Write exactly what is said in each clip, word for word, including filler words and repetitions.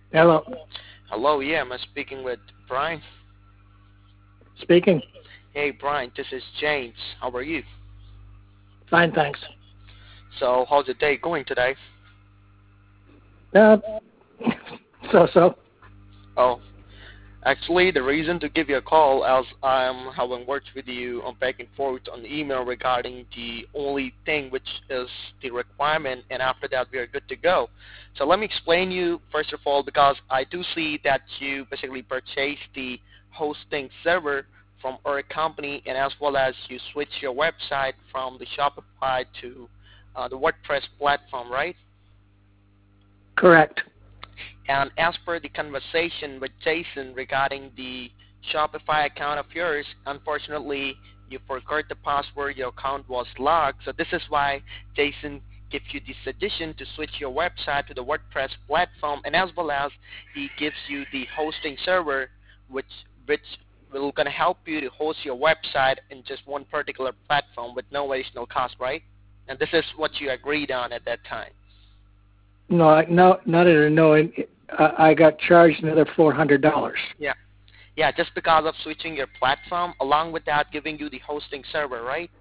Hello. Hello, yeah, I'm speaking with Brian. Speaking. Hey, Brian, this is James. How are you? Fine, thanks. So, how's the day going today? Uh, so so. Oh, actually, the reason to give you a call as I'm having worked with you on back and forth on email regarding the only thing which is the requirement, and after that we are good to go. So let me explain you first of all because I do see that you basically purchased the hosting server from our company, and as well as you switch your website from the Shopify to uh, the WordPress platform, right? Correct. And as per the conversation with Jason regarding the Shopify account of yours, unfortunately, you forgot the password, your account was locked. So this is why Jason gives you the suggestion to switch your website to the WordPress platform, and as well as he gives you the hosting server, which which will gonna help you to host your website in just one particular platform with no additional cost, right? And this is what you agreed on at that time. No, I- no, not at no. I I got charged another four hundred dollars. Yeah. Yeah, just because of switching your platform, along with that giving you the hosting server, right?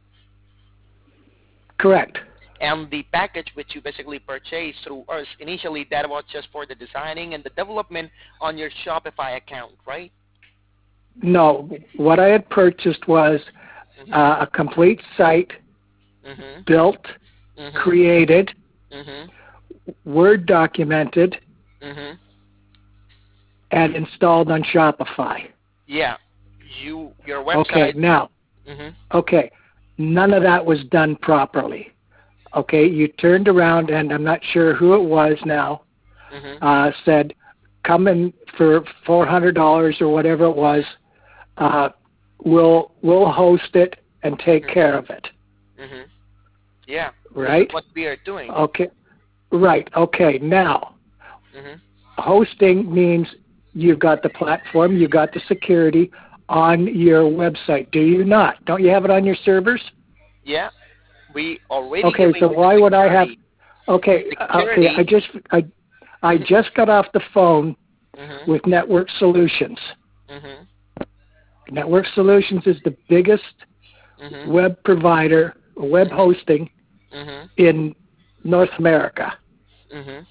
Correct. And the package which you basically purchased through us, initially that was just for the designing and the development on your Shopify account, right? No, what I had purchased was Mhm. uh, a complete site Mhm. built, Mhm. created, Mhm. Word documented, Mhm. and installed on Shopify. Yeah. You your Okay, website. now, Mhm. okay, none of that was done properly. Okay, you turned around, and I'm not sure who it was now, Mhm. uh, said, come in for four hundred dollars or whatever it was. Uh, we'll we'll host it and take Mhm. care of it. Mhm. Yeah. This is Right? what we are doing. Okay. Right. Okay. Now, Mhm. hosting means you've got the platform, you've got the security on your website. Do you not? Don't you have it on your servers? Yeah. We already Okay. giving So you the why would I have? security. The Okay. Okay. I security. just I I Mhm. just got off the phone Mhm. with Network Solutions. Mhm. Network Solutions is the biggest Mhm. web provider, web Mhm. hosting Mhm. in North America. Mhm.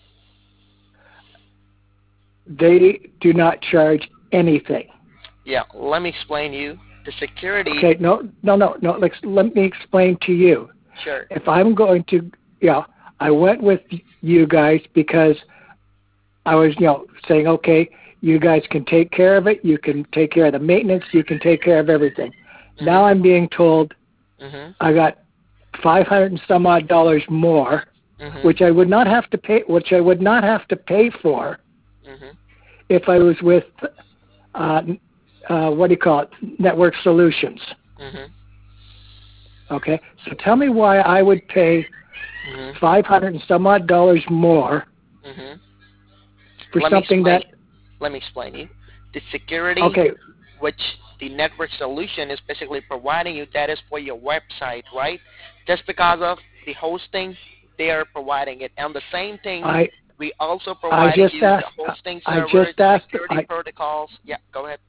They do not charge anything. Yeah. Let me explain you the security. Okay, no, no, no, no. Let's, let me explain to you. Sure. If I'm going to, you know, I went with you guys because I was, you know, saying, okay, you guys can take care of it. You can take care of the maintenance. You can take care of everything. Now Mhm. I'm being told Mhm. I got five hundred and some odd dollars more, Mhm. which I would not have to pay, which I would not have to pay for Mhm. if I was with, uh, uh, what do you call it, Network Solutions. Mhm. Okay, so tell me why I would pay Mhm. five hundred and some odd dollars more Mhm. for Let me something explain that, you. Let me explain you. The security okay, which the network solution is basically providing you, that is for your website, right? Just because of the hosting, they are providing it. And the same thing, I we also I providing just you the asked, hosting I server, just the asked, security I protocols. Yeah, go ahead.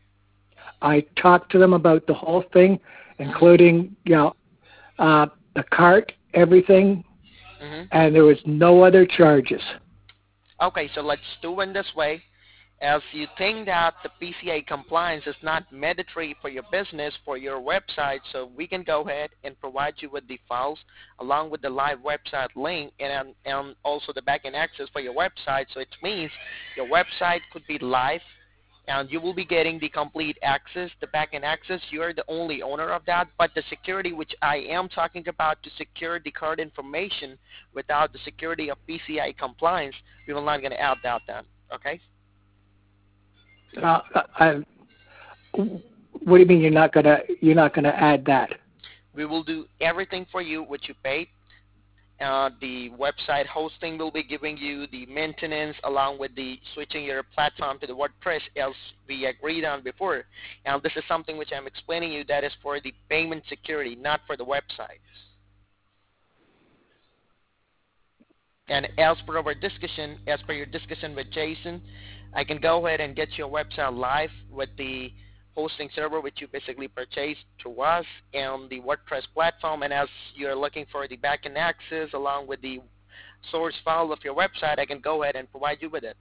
I talked to them about the whole thing, Mhm. including, you know, uh, the cart, everything, Mhm. and there was no other charges. Okay, so let's do it this way. As you think that the P C I compliance is not mandatory for your business, for your website, so we can go ahead and provide you with the files along with the live website link and, and also the backend access for your website. So it means your website could be live and you will be getting the complete access, the backend access. You are the only owner of that, but the security which I am talking about to secure the card information without the security of P C I compliance, we will not going to add that then. Okay? Uh, I, what do you mean you're not gonna you're not gonna add that? We will do everything for you, which you paid. Uh, the website hosting will be giving you the maintenance along with the switching your platform to the WordPress as we agreed on before. And this is something which I'm explaining you that is for the payment security, not for the website. And as per our discussion, as per your discussion with Jason, I can go ahead and get your website live with the hosting server which you basically purchased through us and the WordPress platform. And as you're looking for the backend access along with the source file of your website, I can go ahead and provide you with it.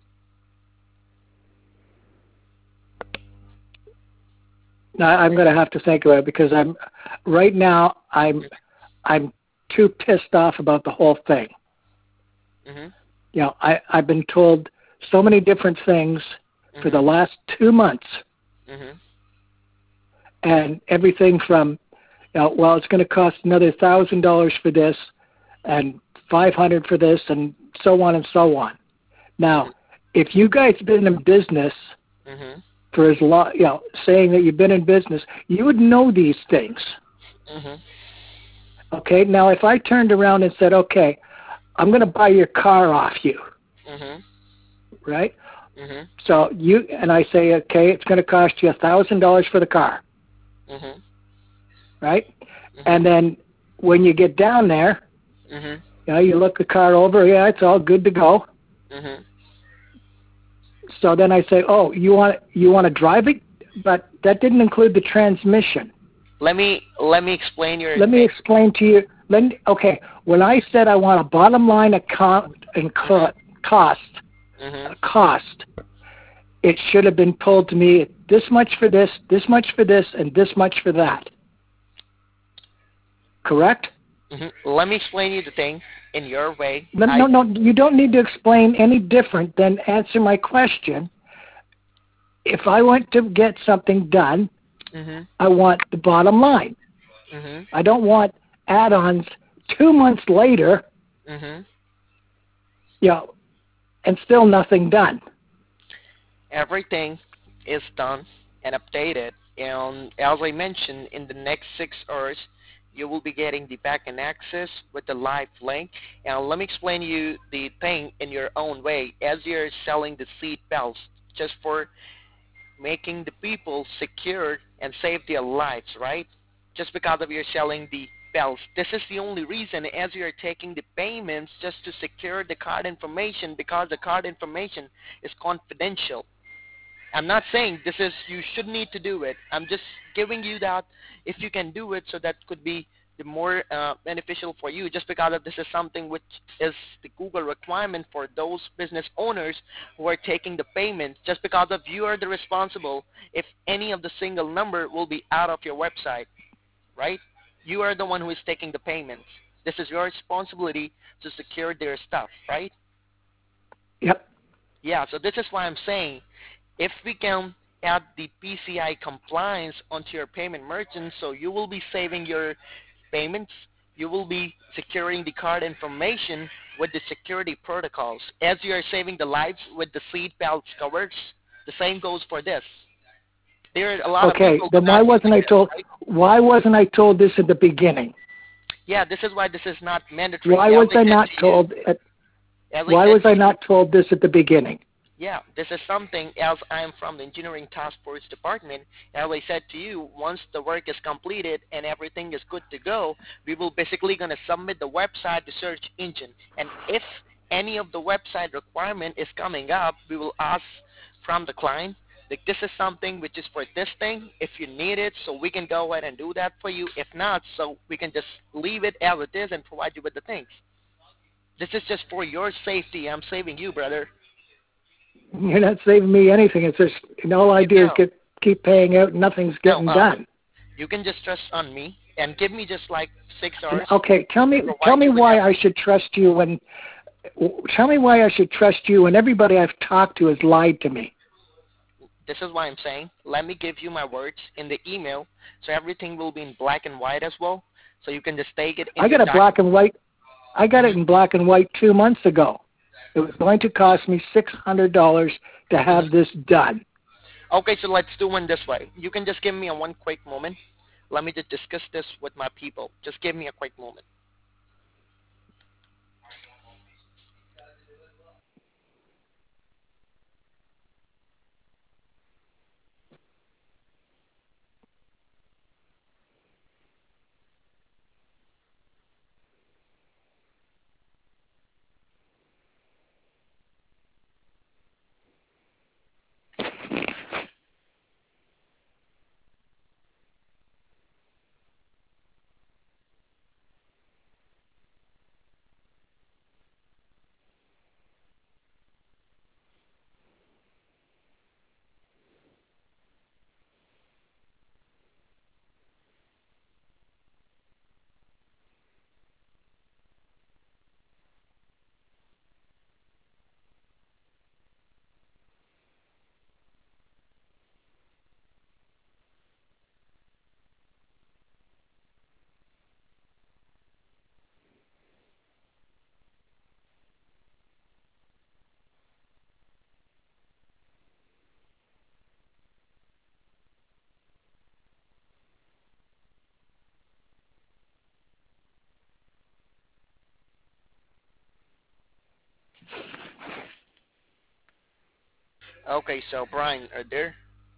Now, I'm going to have to think about it because I'm right now I'm I'm too pissed off about the whole thing. Mm-hmm. You know, I I've been told so many different things Mm-hmm. for the last two months, Mm-hmm. and everything from, you know, well, it's going to cost another thousand dollars for this, and five hundred for this, and so on and so on. Now, Mm-hmm. if you guys have been in business Mm-hmm. for as long, you know, saying that you've been in business, you would know these things. Mm-hmm. Okay. Now, if I turned around and said, okay, I'm going to buy your car off you, Mm-hmm. right? Mm-hmm. So you and I say, okay, it's going to cost you a thousand dollars for the car, Mm-hmm. right? Mm-hmm. And then when you get down there, Mm-hmm. you know, you look the car over, yeah, it's all good to go. Mm-hmm. So then I say, oh, you want you want to drive it, but that didn't include the transmission. Let me let me explain your Let me explain to you. Let me, okay, when I said I want a bottom line account and co- cost, Mm-hmm. a cost, it should have been told to me this much for this, this much for this, and this much for that. Correct? Mm-hmm. Let me explain you the thing in your way. No, I no, no, you don't need to explain any different than answer my question. If I want to get something done, Mm-hmm. I want the bottom line. Mm-hmm. I don't want add-ons two months later, Mm-hmm. you know, and still nothing done. Everything is done and updated, and as I mentioned, in the next six hours you will be getting the backend access with the live link. And let me explain you the thing in your own way. As you're selling the seat belts just for making the people secure and save their lives, right? Just because of you're selling the bells. This is the only reason, as you're taking the payments just to secure the card information, because the card information is confidential. I'm not saying this is you should need to do it. I'm just giving you that if you can do it, so that could be the more uh, beneficial for you. Just because of this is something which is the Google requirement for those business owners who are taking the payment. Just because of you are the responsible if any of the single number will be out of your website, right? You are the one who is taking the payments. This is your responsibility to secure their stuff, right? Yep. Yeah, so this is why I'm saying if we can add the P C I compliance onto your payment merchant, so you will be saving your payments, you will be securing the card information with the security protocols. As you are saving the lives with the seat belts covers, the same goes for this. There are a lot of Okay, people then who not why wasn't using I this, told? right? Why wasn't I told this at the beginning? Yeah, this is why this is not mandatory. Why As was I I said not to you, told? At, as I why said was I to you, not told this at the beginning? yeah, this is something else. I am from the engineering task force department. As I said to you, once the work is completed and everything is good to go, we will basically going to submit the website to search engine. And if any of the website requirement is coming up, we will ask from the client, like, this is something which is for this thing. If you need it, so we can go ahead and do that for you. If not, so we can just leave it as it is and provide you with the things. This is just for your safety. I'm saving you, brother. You're not saving me anything. It's just, and all I You do is know. get keep paying out, and nothing's No, getting uh, done. you can just trust on me and give me just like six And hours okay, tell to me, tell provide me you with why I everything. should trust you when. Tell me why I should trust you when everybody I've talked to has lied to me. This is why I'm saying, let me give you my words in the email, so everything will be in black and white as well, so you can just take it in I your got a document. black and white. I got it Mm-hmm. in black and white two months ago. It was going to cost me six hundred dollars to have Mm-hmm. this done. Okay, so let's do one this way. You can just give me a one quick moment. Let me just discuss this with my people. Just give me a quick moment. Okay, so Brian, are there?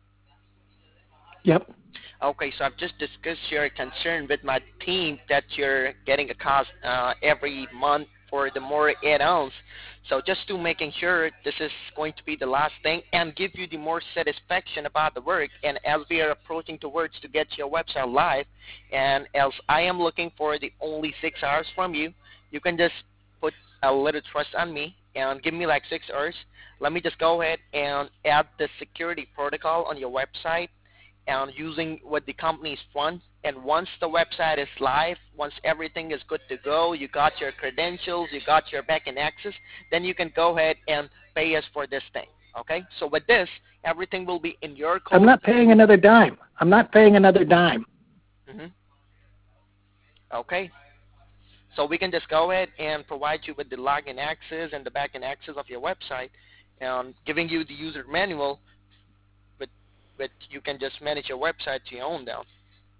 Yep. Okay, so I've just discussed your concern with my team that you're getting a cost uh, every month for the more add-ons. So just to making sure this is going to be the last thing and give you the more satisfaction about the work. And as we are approaching towards to get your website live, and as I am looking for the only six hours from you, you can just put a little trust on me and give me like six hours. Let me just go ahead and add the security protocol on your website and using what the company's fund. And once the website is live, once everything is good to go, you got your credentials, you got your backend access, then you can go ahead and pay us for this thing. Okay? So with this, everything will be in your I'm code. not paying another dime. I'm not paying another dime. hmm Okay? So we can just go ahead and provide you with the login access and the backend access of your website and giving you the user manual, but, but you can just manage your website to your own down.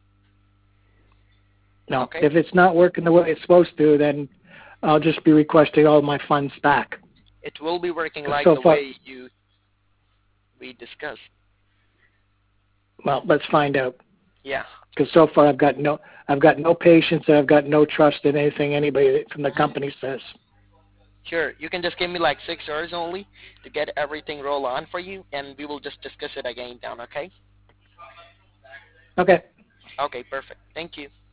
No, Okay? if it's not working the way it's supposed to, then I'll just be requesting all my funds back. It will be working 'Cause like so the far, way you we discussed. well, let's find out. Yeah. Because so far I've got no, I've got no patience and I've got no trust in anything anybody from the Mhm. company says. Sure. You can just give me like six hours only to get everything roll on for you, and we will just discuss it again down. Okay. Okay. Okay. Perfect. Thank you.